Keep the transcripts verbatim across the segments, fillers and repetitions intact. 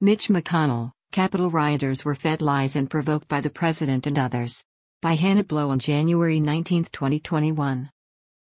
Mitch McConnell, Capitol rioters were fed lies and provoked by the president and others. By Hannah Blow on January nineteenth, twenty twenty-one.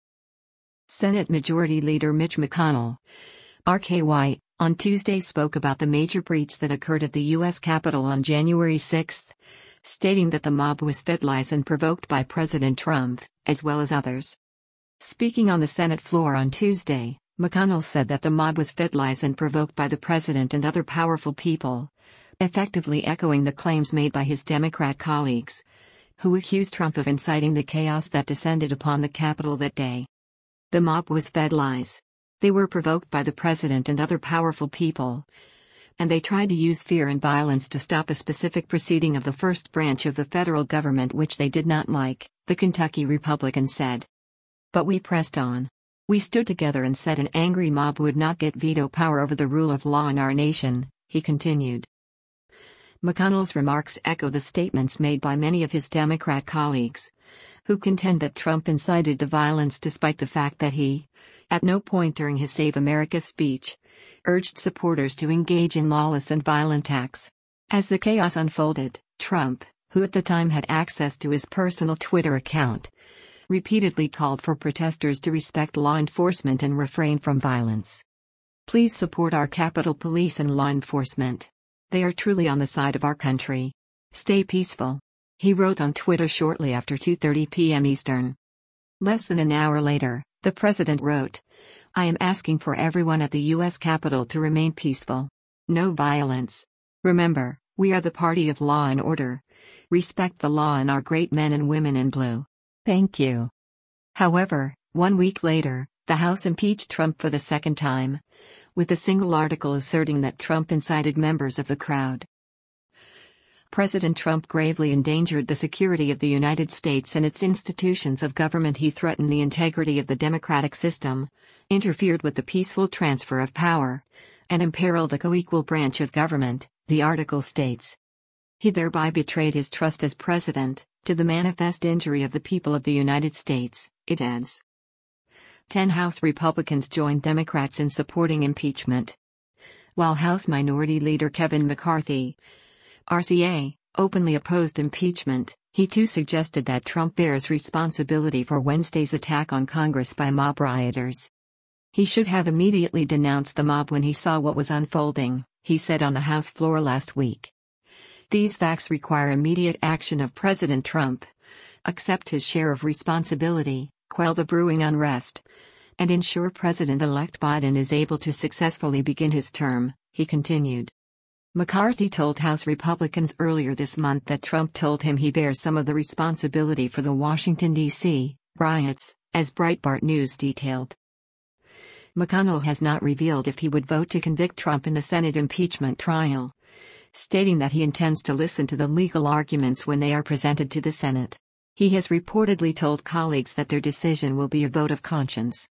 Senate Majority Leader Mitch McConnell, R K Y, on Tuesday spoke about the major breach that occurred at the U S Capitol on January sixth, stating that the mob was fed lies and provoked by President Trump, as well as others. Speaking on the Senate floor on Tuesday, McConnell said that the mob was fed lies and provoked by the president and other powerful people, effectively echoing the claims made by his Democrat colleagues, who accused Trump of inciting the chaos that descended upon the Capitol that day. The mob was fed lies. They were provoked by the president and other powerful people, and they tried to use fear and violence to stop a specific proceeding of the first branch of the federal government which they did not like, the Kentucky Republican said. But we pressed on. We stood together and said an angry mob would not get veto power over the rule of law in our nation, he continued. McConnell's remarks echo the statements made by many of his Democrat colleagues, who contend that Trump incited the violence despite the fact that he, at no point during his Save America speech, urged supporters to engage in lawless and violent acts. As the chaos unfolded, Trump, who at the time had access to his personal Twitter account, repeatedly called for protesters to respect law enforcement and refrain from violence. Please support our Capitol Police and law enforcement. They are truly on the side of our country. Stay peaceful, he wrote on Twitter shortly after two thirty p m Eastern. Less than an hour later, the president wrote, I am asking for everyone at the U S Capitol to remain peaceful. No violence. Remember, we are the party of law and order. Respect the law and our great men and women in blue. Thank you. However, one week later, the House impeached Trump for the second time, with a single article asserting that Trump incited members of the crowd. President Trump gravely endangered the security of the United States and its institutions of government. He threatened the integrity of the democratic system, interfered with the peaceful transfer of power, and imperiled a co-equal branch of government, the article states. He thereby betrayed his trust as president, to the manifest injury of the people of the United States, it adds. Ten House Republicans joined Democrats in supporting impeachment, while House Minority Leader Kevin McCarthy, R C A, openly opposed impeachment. He too suggested that Trump bears responsibility for Wednesday's attack on Congress by mob rioters. He should have immediately denounced the mob when he saw what was unfolding, he said on the House floor last week. These facts require immediate action of President Trump. Accept his share of responsibility, quell the brewing unrest, and ensure President-elect Biden is able to successfully begin his term, he continued. McCarthy told House Republicans earlier this month that Trump told him he bears some of the responsibility for the Washington, D C riots, as Breitbart News detailed. McConnell has not revealed if he would vote to convict Trump in the Senate impeachment trial, stating that he intends to listen to the legal arguments when they are presented to the Senate. He has reportedly told colleagues that their decision will be a vote of conscience.